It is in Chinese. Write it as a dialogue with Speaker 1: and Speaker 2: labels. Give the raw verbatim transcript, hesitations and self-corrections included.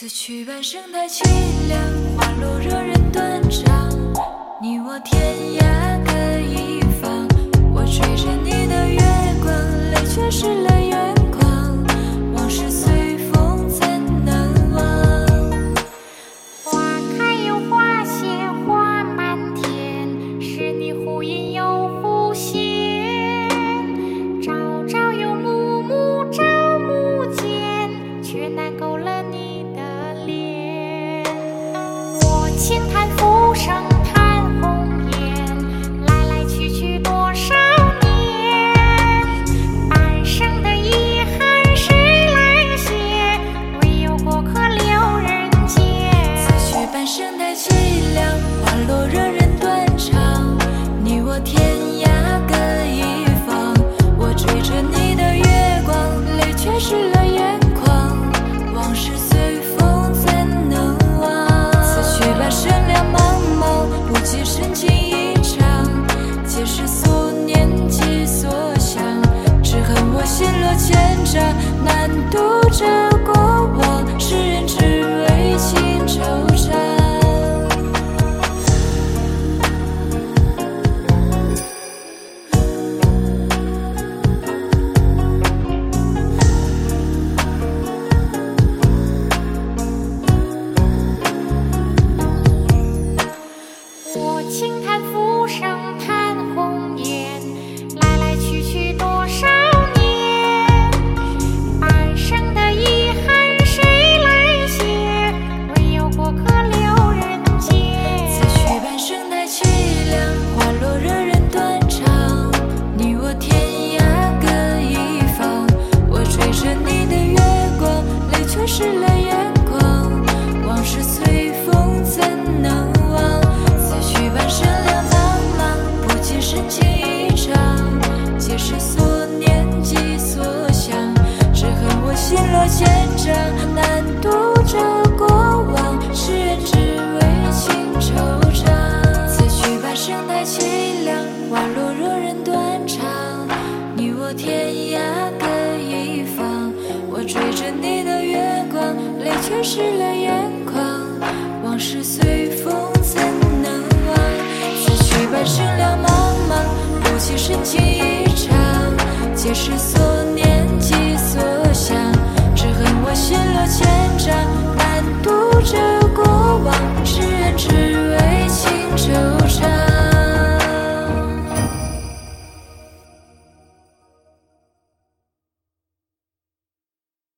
Speaker 1: 此去半生太凄凉，花落惹人断肠。你我天涯各一方，我追着你的月光，泪却湿了眼眶。往事随风怎能忘？
Speaker 2: 花开又花谢花满天，是你忽隐又忽现。朝朝有暮暮朝暮间，却难勾勒你的脸。我轻叹浮生叹红颜，来来去去多少年。半生的遗憾谁来写？唯有过客留人间。
Speaker 1: 此去半生太凄凉，花落惹人断肠。你我天涯各一方，我追着你的月光，泪却湿了眼眶。往事随风怎能忘？此去半生两茫茫，不及深情一场。皆是所念及所想，只恨我心若千丈，难渡这过往。世人只为情惆怅。
Speaker 2: 我轻叹浮生叹红颜，来来去去多少年。半生的遗憾谁来写？唯有过客留人间。
Speaker 1: 此去半生太凄凉，花落惹人断肠。你我天涯各一方，我追着你的月光，泪却湿了眼眶。往事随风怎能忘？此去半生两茫茫，不及深情一场。皆是所念及所想，只恨我心若千丈，难渡这过往。世人只为情惆怅。此去半生太凄凉，花落惹人断肠。你我天涯各一方，我追着你的月光，泪却湿了眼眶。往事随风怎能忘？此去半生两茫茫，不及深情一场。皆是所